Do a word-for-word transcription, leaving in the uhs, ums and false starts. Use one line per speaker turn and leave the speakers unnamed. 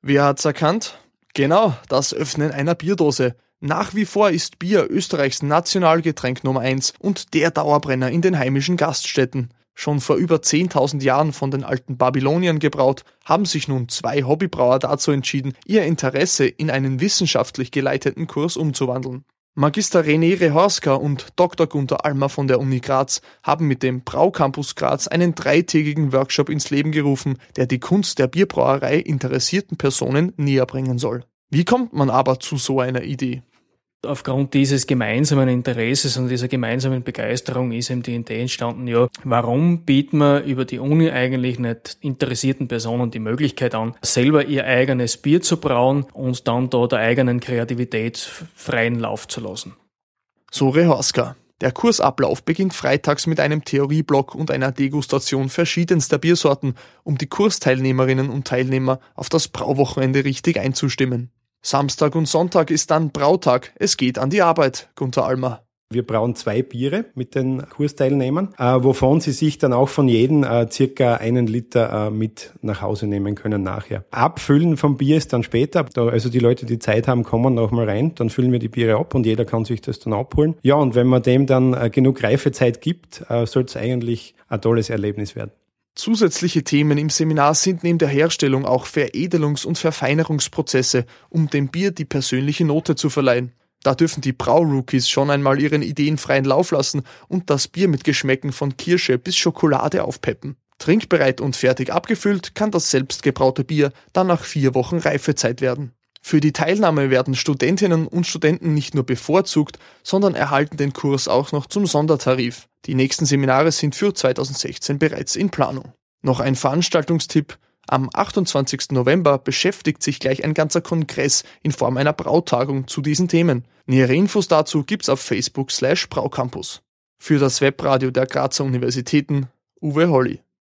Wer hat's erkannt? Genau, das Öffnen einer Bierdose. Nach wie vor ist Bier Österreichs Nationalgetränk Nummer eins und der Dauerbrenner in den heimischen Gaststätten. Schon vor über zehntausend Jahren von den alten Babyloniern gebraut, haben sich nun zwei Hobbybrauer dazu entschieden, ihr Interesse in einen wissenschaftlich geleiteten Kurs umzuwandeln. Magister René Rehorska und Doktor Gunter Almer von der Uni Graz haben mit dem Braucampus Graz einen dreitägigen Workshop ins Leben gerufen, der die Kunst der Bierbrauerei interessierten Personen näher bringen soll. Wie kommt man aber zu so einer Idee?
Aufgrund dieses gemeinsamen Interesses und dieser gemeinsamen Begeisterung ist eben die Idee entstanden, ja, warum bieten wir über die Uni eigentlich nicht interessierten Personen die Möglichkeit an, selber ihr eigenes Bier zu brauen und dann da der eigenen Kreativität freien Lauf zu lassen.
So Rehorska. Der Kursablauf beginnt freitags mit einem Theorieblock und einer Degustation verschiedenster Biersorten, um die Kursteilnehmerinnen und Teilnehmer auf das Brauwochenende richtig einzustimmen. Samstag und Sonntag ist dann Brautag. Es geht an die Arbeit, Gunter Almer.
Wir brauen zwei Biere mit den Kursteilnehmern, äh, wovon sie sich dann auch von jedem äh, circa einen Liter äh, mit nach Hause nehmen können nachher. Abfüllen vom Bier ist dann später. Da, also die Leute, die Zeit haben, kommen noch mal rein. Dann füllen wir die Biere ab und jeder kann sich das dann abholen. Ja, und wenn man dem dann äh, genug Reifezeit gibt, äh, soll es eigentlich ein tolles Erlebnis werden.
Zusätzliche Themen im Seminar sind neben der Herstellung auch Veredelungs- und Verfeinerungsprozesse, um dem Bier die persönliche Note zu verleihen. Da dürfen die Braurookies schon einmal ihren Ideen freien Lauf lassen und das Bier mit Geschmäcken von Kirsche bis Schokolade aufpeppen. Trinkbereit und fertig abgefüllt kann das selbstgebraute Bier dann nach vier Wochen Reifezeit werden. Für die Teilnahme werden Studentinnen und Studenten nicht nur bevorzugt, sondern erhalten den Kurs auch noch zum Sondertarif. Die nächsten Seminare sind für zweitausendsechzehn bereits in Planung. Noch ein Veranstaltungstipp: Am achtundzwanzigsten November beschäftigt sich gleich ein ganzer Kongress in Form einer Brautagung zu diesen Themen. Nähere Infos dazu gibt's auf Facebook slash Braucampus. Für das Webradio der Grazer Universitäten, Uwe Holly.